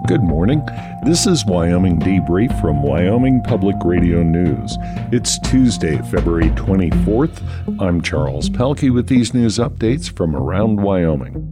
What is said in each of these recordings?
Good morning. This is Wyoming Debrief from Wyoming Public Radio News. It's Tuesday, February 24th. I'm Charles Pelkey with these news updates from around Wyoming.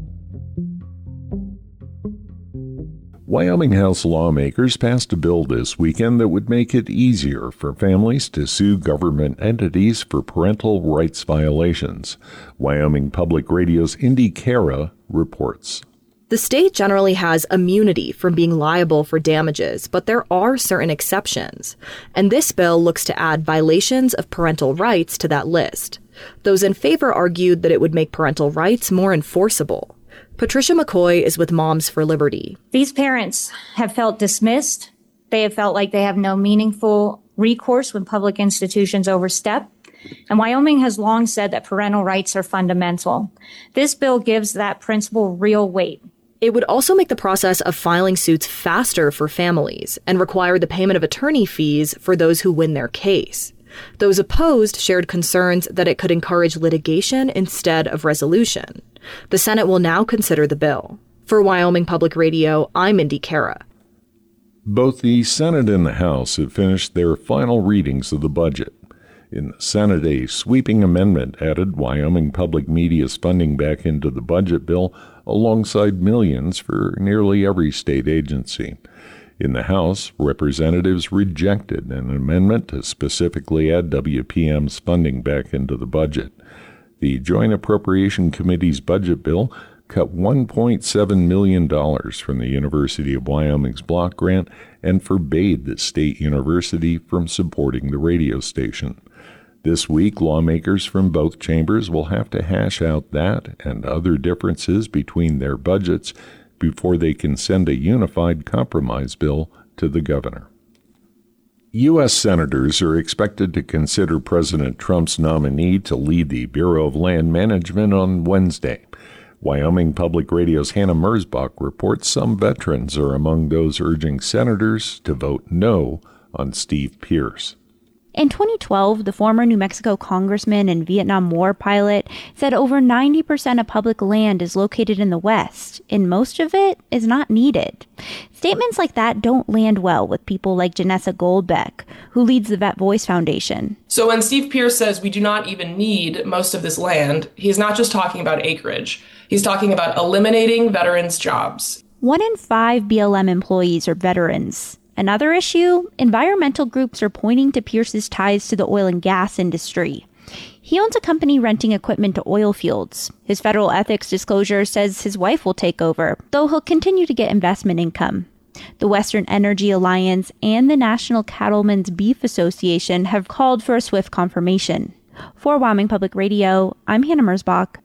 Wyoming House lawmakers passed a bill this weekend that would make it easier for families to sue government entities for parental rights violations. Wyoming Public Radio's Indy Kara reports. The state generally has immunity from being liable for damages, but there are certain exceptions, and this bill looks to add violations of parental rights to that list. Those in favor argued that it would make parental rights more enforceable. Patricia McCoy is with Moms for Liberty. These parents have felt dismissed. They have felt like they have no meaningful recourse when public institutions overstep. And Wyoming has long said that parental rights are fundamental. This bill gives that principle real weight. It would also make the process of filing suits faster for families and require the payment of attorney fees for those who win their case. Those opposed shared concerns that it could encourage litigation instead of resolution. The Senate will now consider the bill. For Wyoming Public Radio, I'm Indy Kara. Both the Senate and the House have finished their final readings of the budget. In the Senate, a sweeping amendment added Wyoming Public Media's funding back into the budget bill alongside millions for nearly every state agency. In the House, representatives rejected an amendment to specifically add WPM's funding back into the budget. The Joint Appropriation Committee's budget bill cut $1.7 million from the University of Wyoming's block grant and forbade the state university from supporting the radio station. This week, lawmakers from both chambers will have to hash out that and other differences between their budgets before they can send a unified compromise bill to the governor. U.S. senators are expected to consider President Trump's nominee to lead the Bureau of Land Management on Wednesday. Wyoming Public Radio's Hannah Merzbach reports some veterans are among those urging senators to vote no on Steve Pearce. In 2012, the former New Mexico congressman and Vietnam War pilot said over 90% of public land is located in the West, and most of it is not needed. Statements like that don't land well with people like Janessa Goldbeck, who leads the Vet Voice Foundation. So when Steve Pearce says we do not even need most of this land, he's not just talking about acreage. He's talking about eliminating veterans' jobs. 1 in 5 BLM employees are veterans. Another issue, environmental groups are pointing to Pearce's ties to the oil and gas industry. He owns a company renting equipment to oil fields. His federal ethics disclosure says his wife will take over, though he'll continue to get investment income. The Western Energy Alliance and the National Cattlemen's Beef Association have called for a swift confirmation. For Wyoming Public Radio, I'm Hannah Merzbach.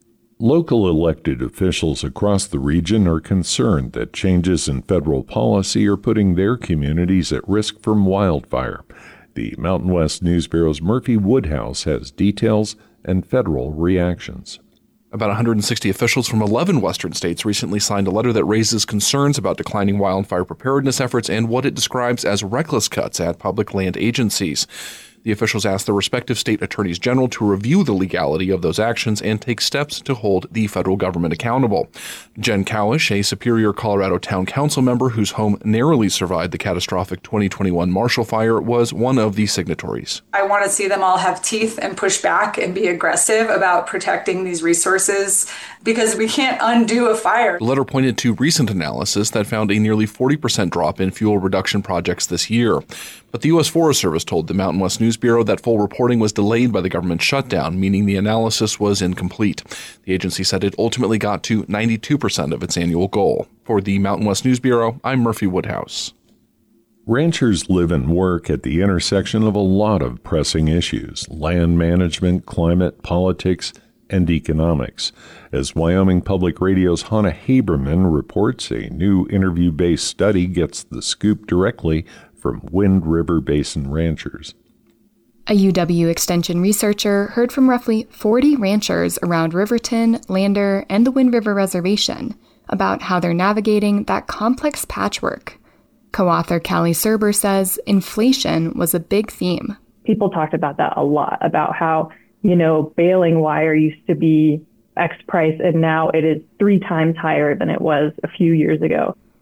Local elected officials across the region are concerned that changes in federal policy are putting their communities at risk from wildfire. The Mountain West News Bureau's Murphy Woodhouse has details and federal reactions. About 160 officials from 11 western states recently signed a letter that raises concerns about declining wildfire preparedness efforts and what it describes as reckless cuts at public land agencies. The officials asked the respective state attorneys general to review the legality of those actions and take steps to hold the federal government accountable. Jen Cowish, a Superior, Colorado Town Council member whose home narrowly survived the catastrophic 2021 Marshall Fire, was one of the signatories. I want to see them all have teeth and push back and be aggressive about protecting these resources because we can't undo a fire. The letter pointed to recent analysis that found a nearly 40% drop in fuel reduction projects this year. But the U.S. Forest Service told the Mountain West News Bureau that full reporting was delayed by the government shutdown, meaning the analysis was incomplete. The agency said it ultimately got to 92% of its annual goal. For the Mountain West News Bureau, I'm Murphy Woodhouse. Ranchers live and work at the intersection of a lot of pressing issues: land management, climate, politics, and economics. As Wyoming Public Radio's Hannah Haberman reports, a new interview-based study gets the scoop directly from Wind River Basin ranchers. A UW Extension researcher heard from roughly 40 ranchers around Riverton, Lander, and the Wind River Reservation about how they're navigating that complex patchwork. Co-author Callie Serber says inflation was a big theme. People talked about that a lot, about how, baling wire used to be X price and now it is 3 times higher than it was a few years ago.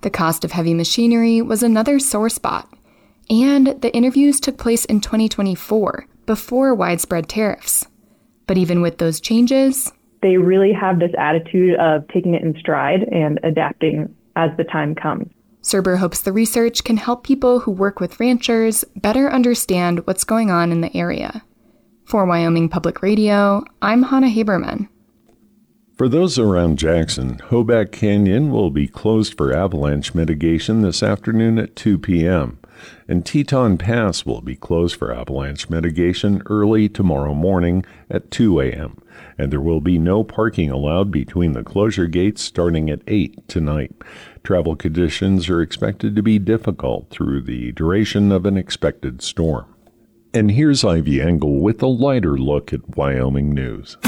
The cost of heavy machinery was another sore spot. And the interviews took place in 2024, before widespread tariffs. But even with those changes, they really have this attitude of taking it in stride and adapting as the time comes. Serber hopes the research can help people who work with ranchers better understand what's going on in the area. For Wyoming Public Radio, I'm Hannah Haberman. For those around Jackson, Hoback Canyon will be closed for avalanche mitigation this afternoon at 2 p.m., and Teton Pass will be closed for avalanche mitigation early tomorrow morning at 2 a.m., and there will be no parking allowed between the closure gates starting at 8 tonight. Travel conditions are expected to be difficult through the duration of an expected storm. And here's Ivy Engel with a lighter look at Wyoming news.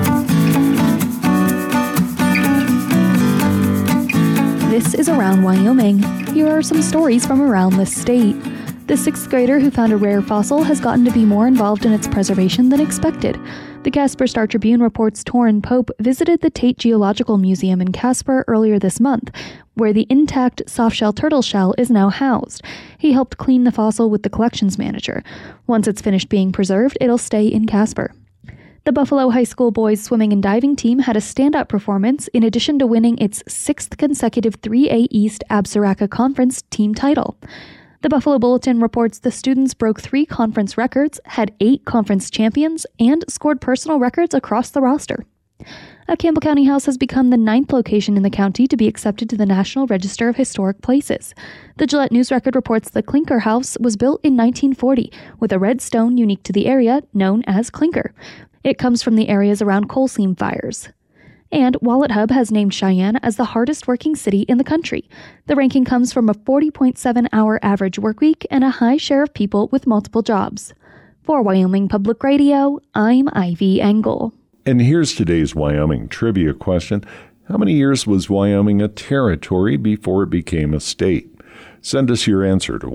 This is Around Wyoming. Here are some stories from around the state. The sixth grader who found a rare fossil has gotten to be more involved in its preservation than expected. The Casper Star-Tribune reports Torrin Pope visited the Tate Geological Museum in Casper earlier this month, where the intact softshell turtle shell is now housed. He helped clean the fossil with the collections manager. Once it's finished being preserved, it'll stay in Casper. The Buffalo High School boys swimming and diving team had a stand-up performance in addition to winning its 6th consecutive 3A East Absaraka Conference team title. The Buffalo Bulletin reports the students broke 3 conference records, had 8 conference champions, and scored personal records across the roster. A Campbell County house has become the 9th location in the county to be accepted to the National Register of Historic Places. The Gillette News Record reports the Clinker House was built in 1940 with a red stone unique to the area known as clinker. It comes from the areas around coal seam fires. And Wallet Hub has named Cheyenne as the hardest working city in the country. The ranking comes from a 40.7-hour average workweek and a high share of people with multiple jobs. For Wyoming Public Radio, I'm Ivy Engel. And here's today's Wyoming trivia question. How many years was Wyoming a territory before it became a state? Send us your answer to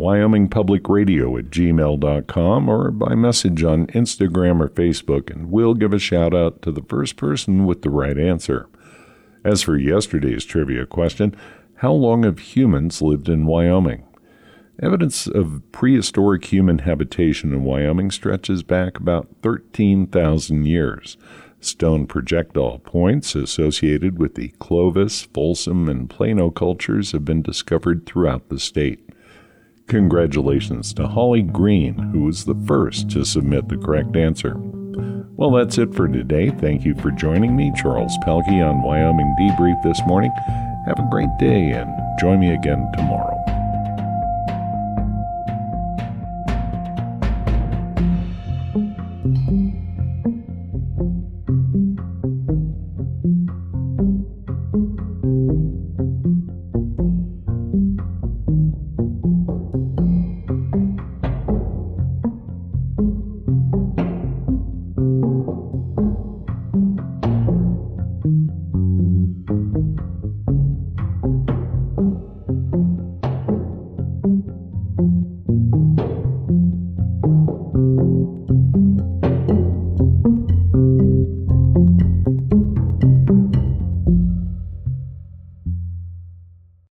wyomingpublicradio@gmail.com or by message on Instagram or Facebook, and we'll give a shout-out to the first person with the right answer. As for yesterday's trivia question, how long have humans lived in Wyoming? Evidence of prehistoric human habitation in Wyoming stretches back about 13,000 years. Stone projectile points associated with the Clovis, Folsom, and Plano cultures have been discovered throughout the state. Congratulations to Holly Green, who was the first to submit the correct answer. Well, that's it for today. Thank you for joining me, Charles Pelkey, on Wyoming Debrief this morning. Have a great day and join me again tomorrow.